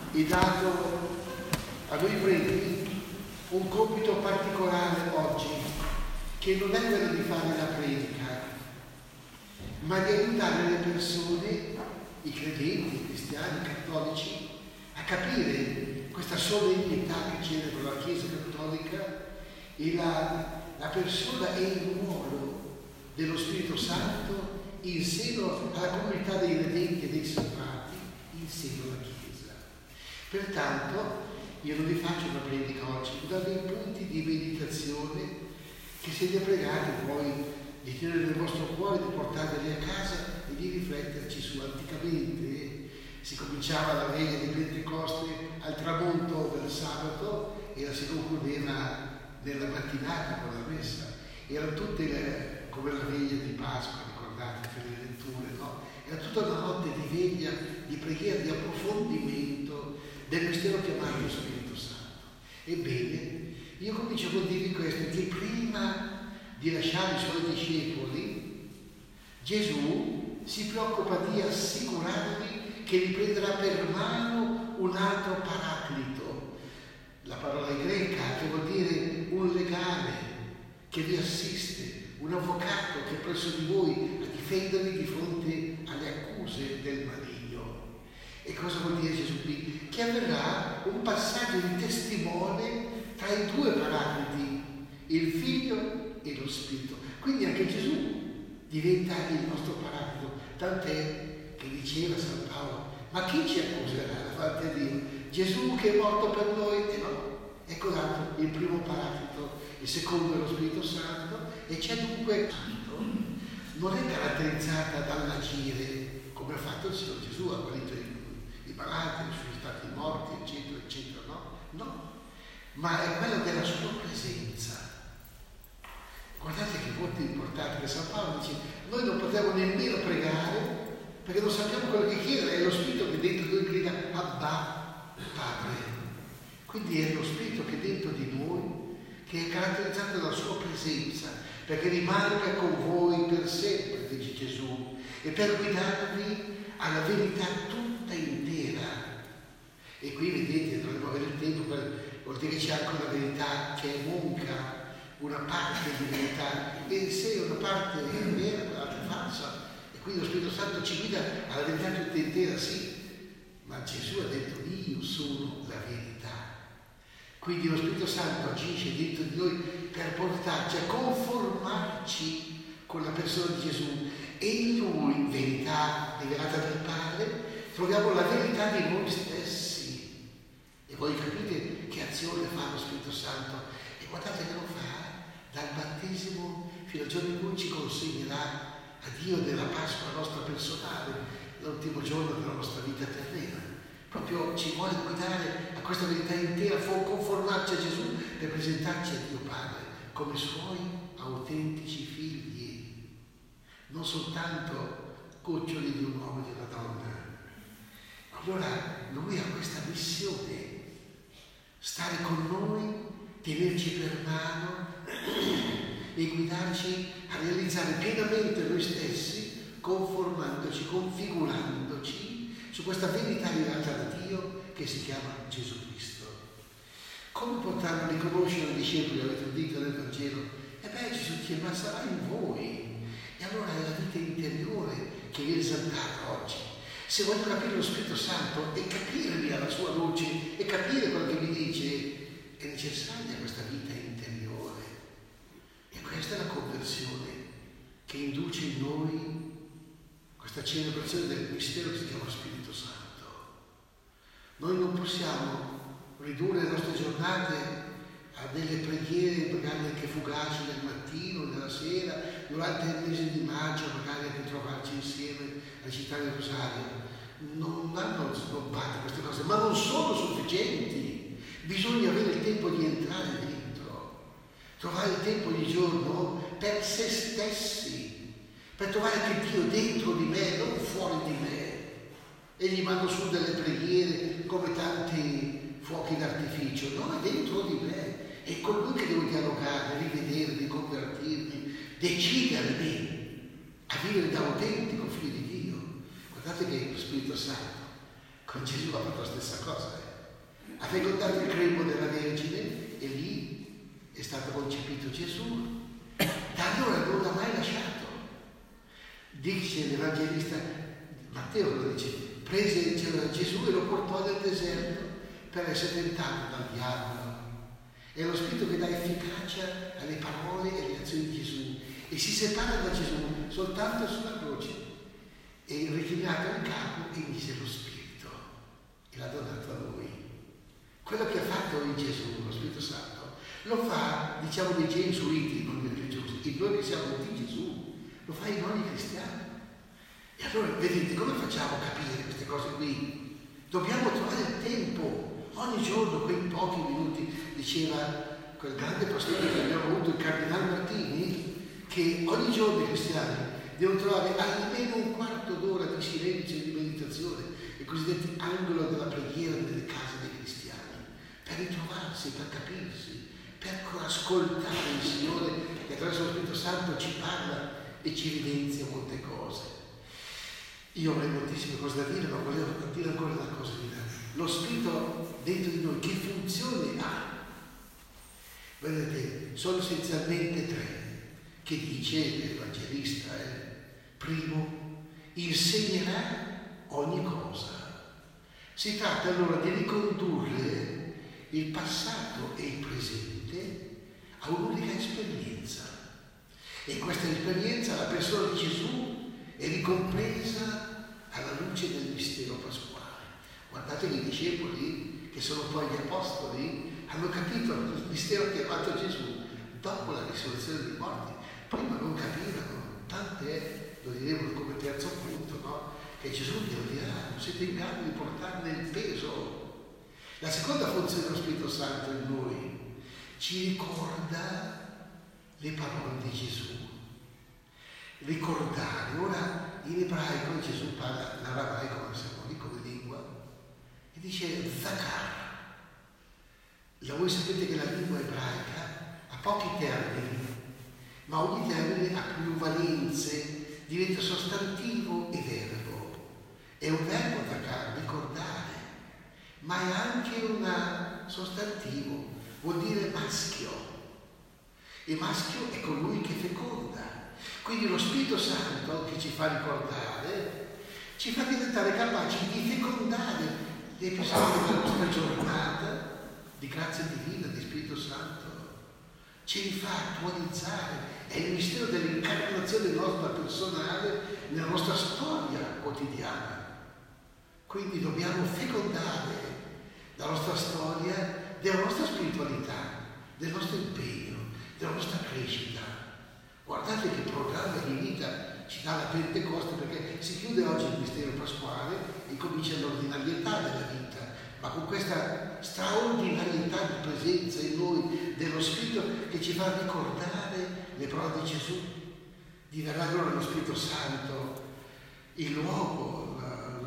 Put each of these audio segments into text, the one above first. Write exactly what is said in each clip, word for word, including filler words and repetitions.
è dato a noi preti un compito particolare oggi, che non è quello di fare la predica, ma di aiutare le persone, i credenti, i cristiani, i cattolici, a capire questa solennità che celebra la Chiesa Cattolica e la, la persona e il ruolo dello Spirito Santo in seno alla comunità dei redenti e dei salvati, in seno alla Chiesa. Pertanto io non vi faccio una predica oggi, vi do dei punti di meditazione che siete pregati poi di tenere nel vostro cuore, di portarveli a casa e di rifletterci su. Anticamente si cominciava la veglia di Pentecoste al tramonto del sabato e la si concludeva nella mattinata con la messa. Erano tutte le, come la veglia di Pasqua, ricordate, per le letture, no? Era tutta una notte di veglia, di preghiera, di approfondimento del mistero chiamato Spirito Santo. Ebbene, io comincio a dirvi questo, che prima di lasciare i suoi discepoli, Gesù si preoccupa di assicurarvi che vi prenderà per mano un altro paraclito. La parola è greca, che vuol dire un legale che vi assiste, un avvocato che è presso di voi a difendervi di fronte alle accuse del maligno. E cosa vuol dire Gesù qui? Che avverrà un passaggio di testimone tra i due paracliti, il Figlio e lo Spirito. Quindi anche Gesù diventa il nostro paraclito, tant'è che diceva San Paolo: ma chi ci accuserà davanti a Dio? Gesù che è morto per noi? E no, ecco dato il primo paraclito, il secondo è lo Spirito Santo, e c'è dunque non è caratterizzata dall'agire come ha fatto il Signore Gesù, ha guarito i, i malati, sono stati morti, eccetera, eccetera, no? No, ma è quello della sua presenza. Guardate che molto importante, che San Paolo dice: noi non potremo nemmeno pregare perché non sappiamo quello che chiedere, è lo Spirito che dentro di noi grida Abba, Padre. Quindi è lo Spirito che è dentro di noi, che è caratterizzato dalla sua presenza, perché rimanga con voi per sempre, dice Gesù, e per guidarvi alla verità tutta intera. E qui vedete, dovremmo avere il tempo per, vuol dire che c'è anche una verità che è monca, una parte di verità, e in sé una parte è vera, l'altra è falsa, e quindi lo Spirito Santo ci guida alla verità tutta intera, sì, ma Gesù ha detto: io sono la verità. Quindi lo Spirito Santo agisce dentro di noi per portarci a conformarci con la persona di Gesù, e in Lui, verità rivelata dal Padre, troviamo la verità di noi stessi. E voi capite che azione fa lo Spirito Santo? E guardate che lo fa dal battesimo fino al giorno in cui ci consegnerà a Dio della Pasqua nostra personale, l'ultimo giorno della nostra vita terrena. Proprio ci vuole guidare a questa verità intera, conformarci a Gesù per presentarci a Dio Padre come Suoi autentici figli, non soltanto cuccioli di un uomo e di una donna. Allora Lui ha questa missione: stare con noi, tenerci per mano e guidarci a realizzare pienamente noi stessi, conformandoci, configurandoci su questa verità rivelata da Dio che si chiama Gesù Cristo. Come potranno riconoscere i discepoli, avete udito nel Vangelo? E beh, Gesù dice: ma sarà in voi. E allora è la vita interiore che viene esaltata oggi. Se voglio capire lo Spirito Santo e capirmi alla sua luce e capire quello che mi dice, è necessaria questa vita interiore. E questa è la conversione che induce in noi questa celebrazione del mistero che si chiama Spirito Santo. Noi non possiamo ridurre le nostre giornate a delle preghiere, magari anche fugaci del mattino, della sera, durante il mese di maggio, magari anche trovarci insieme a recitare il rosario. Non vanno snobbate queste cose, ma non sono sufficienti. Bisogna avere il tempo di entrare dentro, trovare il tempo di giorno per se stessi, per trovare che Dio dentro di me, non fuori di me. E gli mando su delle preghiere come tanti fuochi d'artificio, no, è dentro di me. È con Lui che devo dialogare, rivedermi, convertirmi, decidermi a vivere da autentico figlio di Dio. Guardate che lo Spirito Santo Con Gesù ha fatto la stessa cosa. Eh. Ha fecondato il grembo della Vergine e lì è stato concepito Gesù. Da allora non l'ha mai lasciato. Dice l'Evangelista Matteo, lo dice, prese Gesù e lo portò nel deserto per essere tentato dal diavolo. È lo Spirito che dà efficacia alle parole e alle azioni di Gesù e si separa da Gesù soltanto sulla croce. È riclinato in capo e dice lo Spirito e l'ha donato a noi. Quello che ha fatto in Gesù, lo Spirito Santo, lo fa, diciamo, dei gesuiti, non dei religiosi, e noi che siamo di Gesù, lo fa in ogni cristiano. E allora, vedete, come facciamo a capire queste cose qui? Dobbiamo trovare il tempo, ogni giorno, quei pochi minuti, diceva quel grande pastore che abbiamo avuto, il Cardinale Martini, che ogni giorno i cristiani devono trovare almeno un quarto d'ora di silenzio e di meditazione, i cosiddetti angolo della preghiera nelle case dei cristiani, per ritrovarsi, per capirsi, per ascoltare il Signore che attraverso lo Spirito Santo ci parla e ci evidenzia molte cose. Io avrei moltissime cose da dire, ma volevo dire ancora una cosa. Lo Spirito dentro di noi che funzione ha? Vedete, sono essenzialmente tre che dice l'Evangelista. Eh? Primo, insegnerà ogni cosa. Si tratta allora di ricondurre il passato e il presente a un'unica esperienza. E in questa esperienza la persona di Gesù è ricompresa alla luce del mistero pasquale. Guardate che i discepoli, che sono poi gli apostoli, hanno capito il mistero che ha fatto Gesù dopo la risurrezione dei morti. Prima non capivano, tant'è, lo diremo come terzo punto, no? Che Gesù glielo dirà, non siete in grado di portarne il peso. La seconda funzione dello Spirito Santo in noi ci ricorda le parole di Gesù. Ricordare, ora in ebraico Gesù parla l'aramaico, ma siamo lì come lingua, e dice zakar. Voi sapete che la lingua ebraica ha pochi termini, ma ogni termine ha più valenze, diventa sostantivo e verbo. È un verbo zakar, ricordare, ma è anche un sostantivo, vuol dire maschio. E maschio è colui che feconda. Quindi lo Spirito Santo che ci fa ricordare, ci fa diventare capaci di fecondare gli episodi della nostra giornata di grazia divina, di Spirito Santo. Ci li fa attualizzare. È il mistero dell'incarnazione nostra personale nella nostra storia quotidiana. Quindi dobbiamo fecondare la nostra storia della nostra spiritualità, del nostro impegno, della nostra crescita. Guardate che programma di vita ci dà la Pentecoste, perché si chiude oggi il mistero pasquale e comincia l'ordinarietà della vita, ma con questa straordinarietà di presenza in noi dello Spirito che ci fa ricordare le parole di Gesù. Diverrà allora lo Spirito Santo il luogo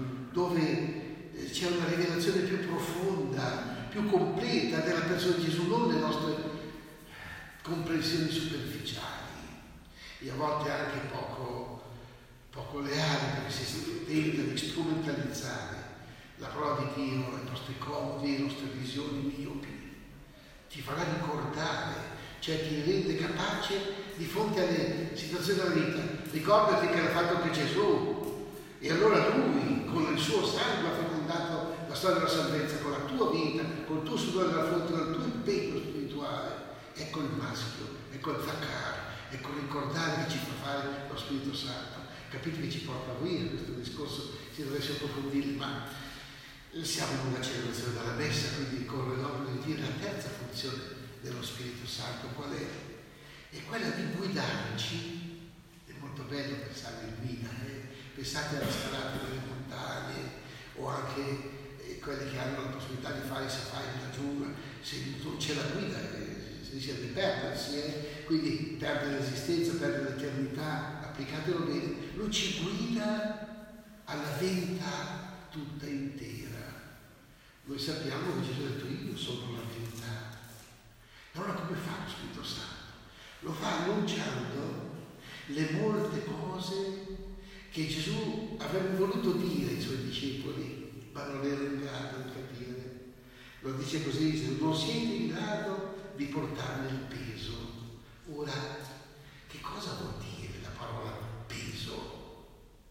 dove c'è una rivelazione più profonda, più completa della persona di Gesù, non le nostre comprensioni superficiali e a volte anche poco, poco leali, perché si tenta di strumentalizzare la parola di Dio, i nostri comodi, le nostre visioni miopi. Ti farà ricordare, cioè ti rende capace di fronte alle situazioni della vita. Ricordati che l'ha fatto anche Gesù e allora Lui con il suo sangue ha fecondato la storia della salvezza, con la tua vita, col tuo sudore della fronte, con il tuo impegno spirituale. Ecco il maschio, ecco il zakar, ecco ricordare che ci fa fare lo Spirito Santo. Capite che ci porta via questo discorso, si dovesse approfondire, ma siamo in una celebrazione della messa, quindi corre l'obbligo di dire la terza funzione dello Spirito Santo qual è? È quella di guidarci. È molto bello pensare in guida, eh? Pensate alle strade delle montagne o anche eh, quelli che hanno la possibilità di fare i safari laggiù, se non c'è la guida eh, si rischia di perdersi, eh? Quindi perdere l'esistenza, perdere l'eternità. Applicatelo bene. Lui ci guida alla verità tutta intera. Noi sappiamo che Gesù ha detto io sono la verità. Allora come fa lo Spirito Santo? Lo fa annunciando le molte cose che Gesù avrebbe voluto dire ai suoi discepoli ma non ero in grado di capire. Lo dice così, dice, non siete in grado di portarne il peso. Ora, che cosa vuol dire la parola peso?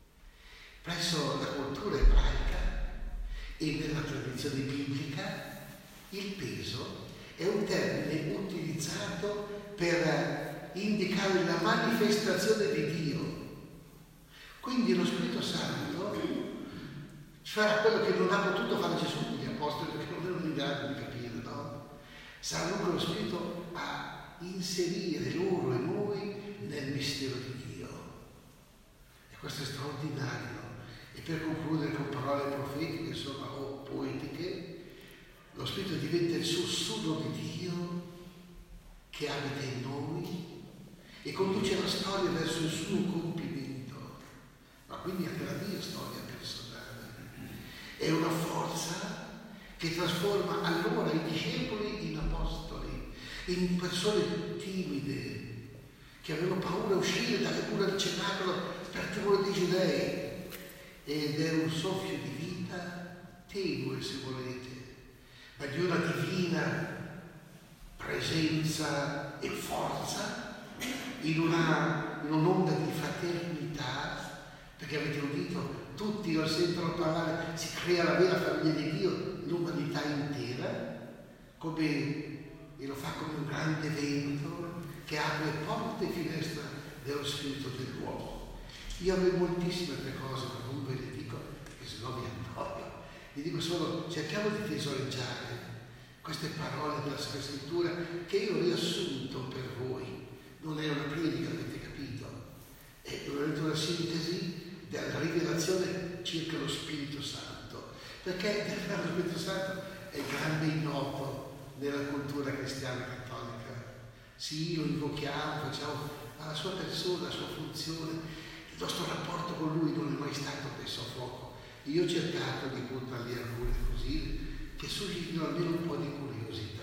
Presso la cultura ebraica e nella tradizione biblica, il peso è un termine utilizzato per indicare la manifestazione di Dio. Quindi lo Spirito Santo farà quello che non ha potuto fare Gesù, gli apostoli, perché non erano in grado di capire, no? Sarà lui con lo Spirito a inserire loro e noi nel mistero di Dio. E questo è straordinario. E per concludere con parole profetiche, insomma, o poetiche, lo Spirito diventa il sussurro di Dio che abita in noi e conduce la storia verso il suo compimento, ma quindi anche la mia storia personale. È una forza che trasforma allora i discepoli in apostoli, in persone timide, che avevano paura di uscire dalle mura del cenacolo per timore dei giudei. Ed è un soffio di vita tenue, se volete, ma di una divina presenza e forza in, una, in un'onda di fraternità, perché avete udito, tutti lo sentono parlare, si crea la vera famiglia di Dio, l'umanità intera, come, e lo fa come un grande vento che apre porte e finestre dello spirito dell'uomo. Io avevo moltissime altre cose, ma non ve le dico, perché sennò vi annoio. Vi dico solo, cerchiamo di tesoreggiare queste parole della Sacra Scrittura che io ho riassunto per voi. Non è una predica, avete capito, è una sintesi della rivelazione circa lo Spirito Santo, perché lo Spirito Santo è grande e ignoto nella cultura cristiana cattolica. Sì, lo invochiamo, facciamo, ma la sua persona, la sua funzione, il nostro rapporto con lui non è mai stato messo a fuoco. Io ho cercato di portargli alcune così che suscitino almeno un po' di curiosità,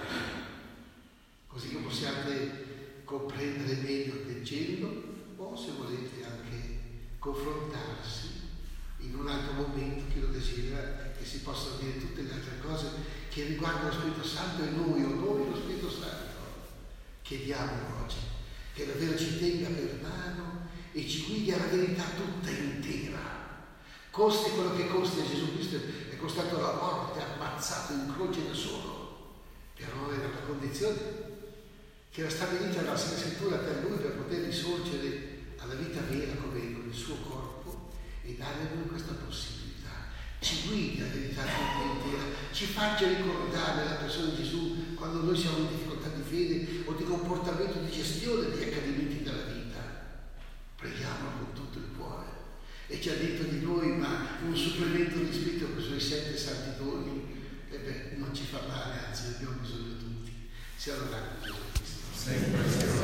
così che possiate comprendere meglio leggendo, o se volete anche confrontarsi in un altro momento che lo desidera, che si possano dire tutte le altre cose che riguardano lo Spirito Santo e noi, o noi lo Spirito Santo. Chiediamo oggi che davvero ci tenga per mano e ci guidi alla verità tutta intera. Costi quello che costi, a Gesù Cristo è costato la morte, ammazzato in croce da solo, però era una condizione che era stabilita dalla Sacra Scrittura per lui, per poter risorgere alla vita vera come il suo corpo e dare a noi questa possibilità. Ci guidi alla verità tutta intera, ci faccia ricordare la persona di Gesù quando noi siamo in difficoltà di fede o di comportamento, di gestione degli accadimenti della vita. Preghiamo con tutto il cuore. E ci ha detto di noi, ma un supplemento di spirito per i suoi sette santi doni, e beh, non ci fa male, anzi abbiamo bisogno tutti. Sia lodato Gesù Cristo.